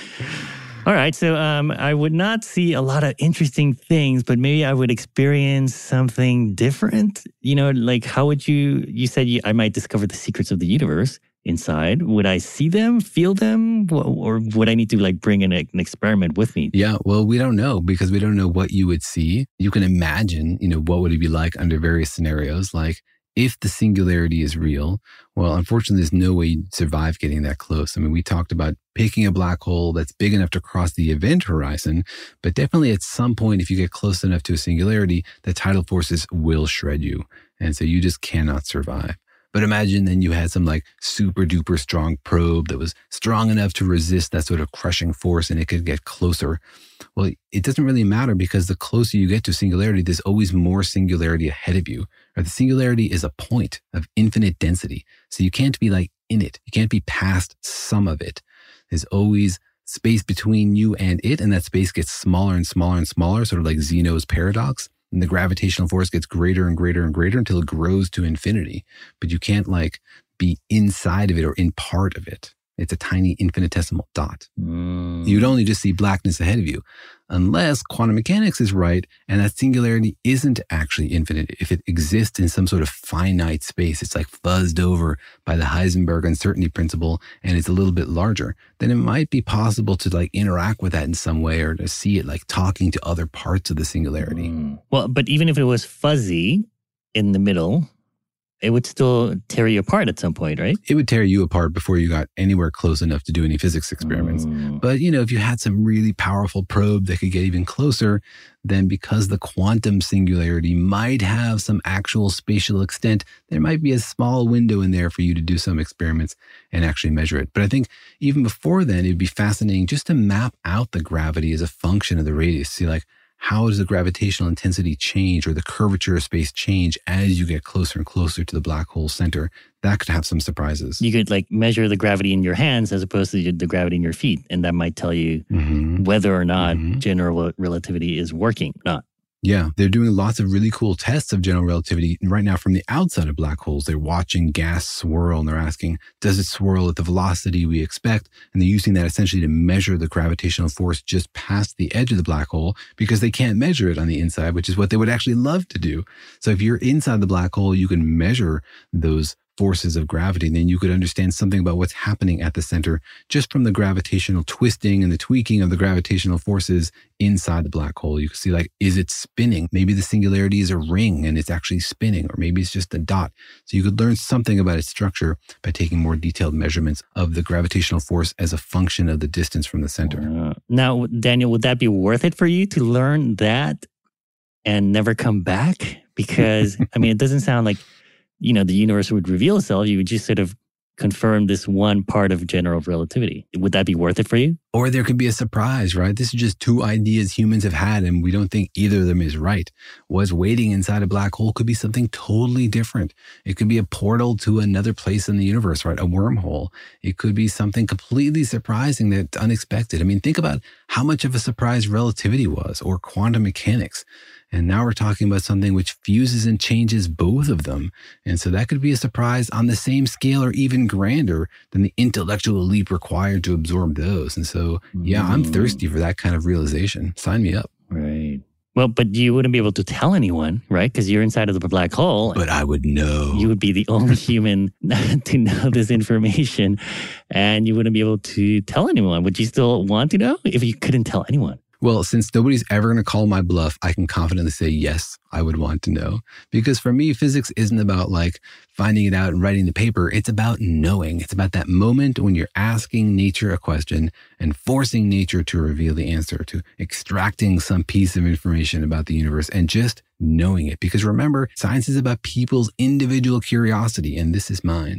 All right. So I would not see a lot of interesting things, but maybe I would experience something different. You know, like how would you said I might discover the secrets of the universe inside. Would I see them, feel them, or would I need to like bring in an experiment with me? Yeah, well, we don't know because we don't know what you would see. You can imagine, what would it be like under various scenarios. Like if the singularity is real, well, unfortunately, there's no way you'd survive getting that close. I mean, we talked about picking a black hole that's big enough to cross the event horizon, but definitely at some point, if you get close enough to a singularity, the tidal forces will shred you. And so you just cannot survive. But imagine then you had some like super duper strong probe that was strong enough to resist that sort of crushing force and it could get closer. Well, it doesn't really matter because the closer you get to singularity, there's always more singularity ahead of you. Or the singularity is a point of infinite density. So you can't be like in it. You can't be past some of it. There's always space between you and it. And that space gets smaller and smaller and smaller, sort of like Zeno's paradox. And the gravitational force gets greater and greater and greater until it grows to infinity. But you can't like be inside of it or in part of it. It's a tiny infinitesimal dot. You'd only just see blackness ahead of you unless quantum mechanics is right and that singularity isn't actually infinite. If it exists in some sort of finite space, it's like fuzzed over by the Heisenberg uncertainty principle and it's a little bit larger, then it might be possible to like interact with that in some way or to see it like talking to other parts of the singularity. Well, but even if it was fuzzy in the middle, it would still tear you apart at some point, right? It would tear you apart before you got anywhere close enough to do any physics experiments. But, if you had some really powerful probe that could get even closer, then because the quantum singularity might have some actual spatial extent, there might be a small window in there for you to do some experiments and actually measure it. But I think even before then, it'd be fascinating just to map out the gravity as a function of the radius. See, like, how does the gravitational intensity change or the curvature of space change as you get closer and closer to the black hole center? That could have some surprises. You could like measure the gravity in your hands as opposed to the gravity in your feet. And that might tell you whether or not general relativity is working or not. Yeah, they're doing lots of really cool tests of general relativity right now from the outside of black holes. They're watching gas swirl and they're asking, does it swirl at the velocity we expect? And they're using that essentially to measure the gravitational force just past the edge of the black hole because they can't measure it on the inside, which is what they would actually love to do. So if you're inside the black hole, you can measure those forces of gravity, then you could understand something about what's happening at the center just from the gravitational twisting and the tweaking of the gravitational forces inside the black hole. You can see like, is it spinning? Maybe the singularity is a ring and it's actually spinning, or maybe it's just a dot. So you could learn something about its structure by taking more detailed measurements of the gravitational force as a function of the distance from the center. Now, Daniel, would that be worth it for you to learn that and never come back? Because, I mean, it doesn't sound like the universe would reveal itself. You would just sort of confirm this one part of general relativity. Would that be worth it for you? Or there could be a surprise, right? This is just two ideas humans have had and we don't think either of them is right. What's waiting inside a black hole could be something totally different. It could be a portal to another place in the universe, right? A wormhole. It could be something completely surprising that's unexpected. I mean, think about how much of a surprise relativity was or quantum mechanics. And now we're talking about something which fuses and changes both of them. And so that could be a surprise on the same scale or even grander than the intellectual leap required to absorb those. And so, yeah, I'm thirsty for that kind of realization. Sign me up. Right. Well, but you wouldn't be able to tell anyone, right? Because you're inside of the black hole. But I would know. You would be the only human to know this information. And you wouldn't be able to tell anyone. Would you still want to know if you couldn't tell anyone? Well, since nobody's ever going to call my bluff, I can confidently say, yes, I would want to know. Because for me, physics isn't about like finding it out and writing the paper. It's about knowing. It's about that moment when you're asking nature a question and forcing nature to reveal the answer, to extracting some piece of information about the universe and just knowing it. Because remember, science is about people's individual curiosity, and this is mine.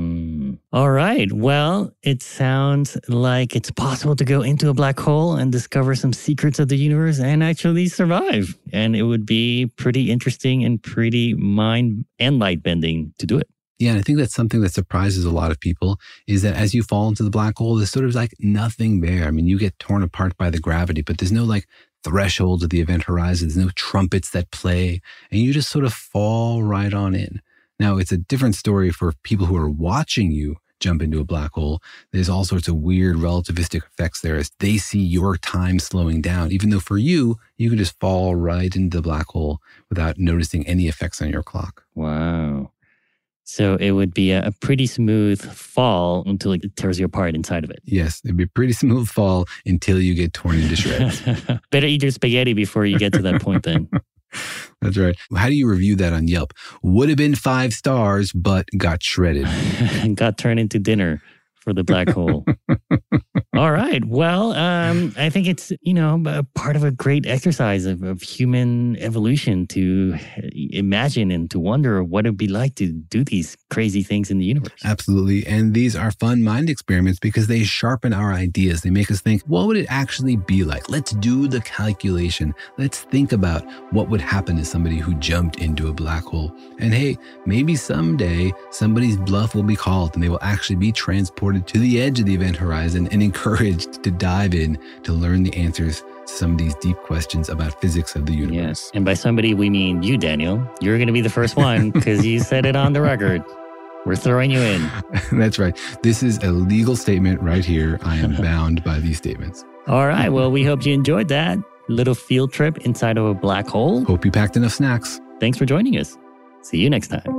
All right. Well, it sounds like it's possible to go into a black hole and discover some secrets of the universe and actually survive. And it would be pretty interesting and pretty mind and light bending to do it. Yeah, and I think that's something that surprises a lot of people is that as you fall into the black hole, there's sort of like nothing there. I mean, you get torn apart by the gravity, but there's no like thresholds of the event horizon. There's no trumpets that play, and you just sort of fall right on in. Now, it's a different story for people who are watching you jump into a black hole. There's all sorts of weird relativistic effects there as they see your time slowing down, even though for you, you can just fall right into the black hole without noticing any effects on your clock. Wow. So it would be a pretty smooth fall until it tears you apart inside of it. Yes, it'd be a pretty smooth fall until you get torn into shreds. Better eat your spaghetti before you get to that point then. That's right. How do you review that on Yelp? Would have been 5 stars, but got shredded. And got turned into dinner for the black hole. All right. Well, I think it's, a part of a great exercise of human evolution to imagine and to wonder what it would be like to do these crazy things in the universe. Absolutely. And these are fun mind experiments because they sharpen our ideas. They make us think, what would it actually be like? Let's do the calculation. Let's think about what would happen to somebody who jumped into a black hole. And hey, maybe someday somebody's bluff will be called and they will actually be transported to the edge of the event horizon and encouraged to dive in to learn the answers to some of these deep questions about physics of the universe. Yes. And by somebody, we mean you, Daniel. You're going to be the first one because you said it on the record. We're throwing you in. That's right. This is a legal statement right here. I am bound by these statements. All right. Well, we hope you enjoyed that little field trip inside of a black hole. Hope you packed enough snacks. Thanks for joining us. See you next time.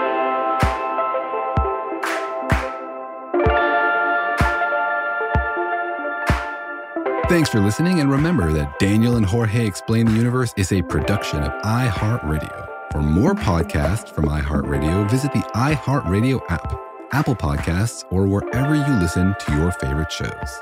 Thanks for listening, and remember that Daniel and Jorge Explain the Universe is a production of iHeartRadio. For more podcasts from iHeartRadio, visit the iHeartRadio app, Apple Podcasts, or wherever you listen to your favorite shows.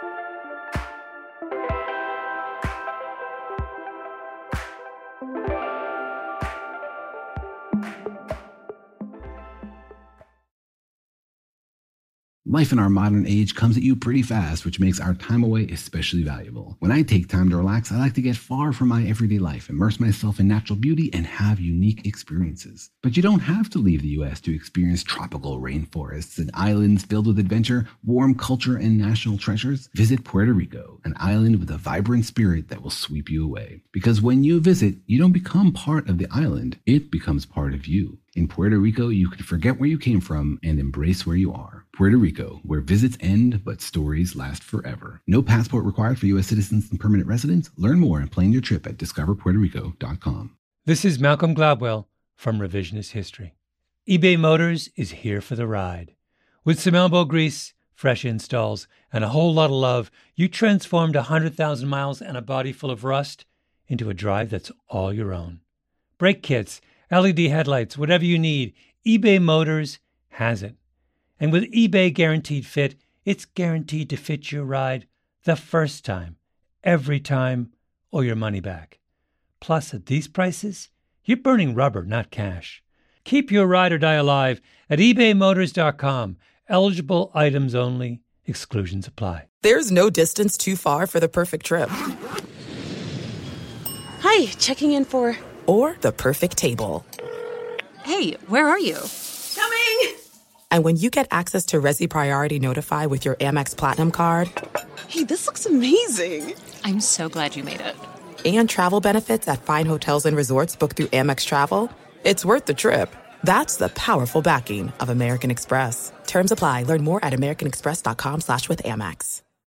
Life in our modern age comes at you pretty fast, which makes our time away especially valuable. When I take time to relax, I like to get far from my everyday life, immerse myself in natural beauty, and have unique experiences. But you don't have to leave the U.S. to experience tropical rainforests and islands filled with adventure, warm culture, and national treasures. Visit Puerto Rico, an island with a vibrant spirit that will sweep you away. Because when you visit, you don't become part of the island, it becomes part of you. In Puerto Rico, you can forget where you came from and embrace where you are. Puerto Rico, where visits end, but stories last forever. No passport required for U.S. citizens and permanent residents. Learn more and plan your trip at discoverpuertorico.com. This is Malcolm Gladwell from Revisionist History. eBay Motors is here for the ride. With some elbow grease, fresh installs, and a whole lot of love, you transformed 100,000 miles and a body full of rust into a drive that's all your own. Brake kits, LED headlights, whatever you need, eBay Motors has it. And with eBay Guaranteed Fit, it's guaranteed to fit your ride the first time, every time, or your money back. Plus, at these prices, you're burning rubber, not cash. Keep your ride or die alive at ebaymotors.com. Eligible items only. Exclusions apply. There's no distance too far for the perfect trip. Hi, checking in for... Or the perfect table. Hey, where are you? Coming! And when you get access to Resi Priority Notify with your Amex Platinum card... Hey, this looks amazing! I'm so glad you made it. And travel benefits at fine hotels and resorts booked through Amex Travel, it's worth the trip. That's the powerful backing of American Express. Terms apply. Learn more at americanexpress.com/withAmex.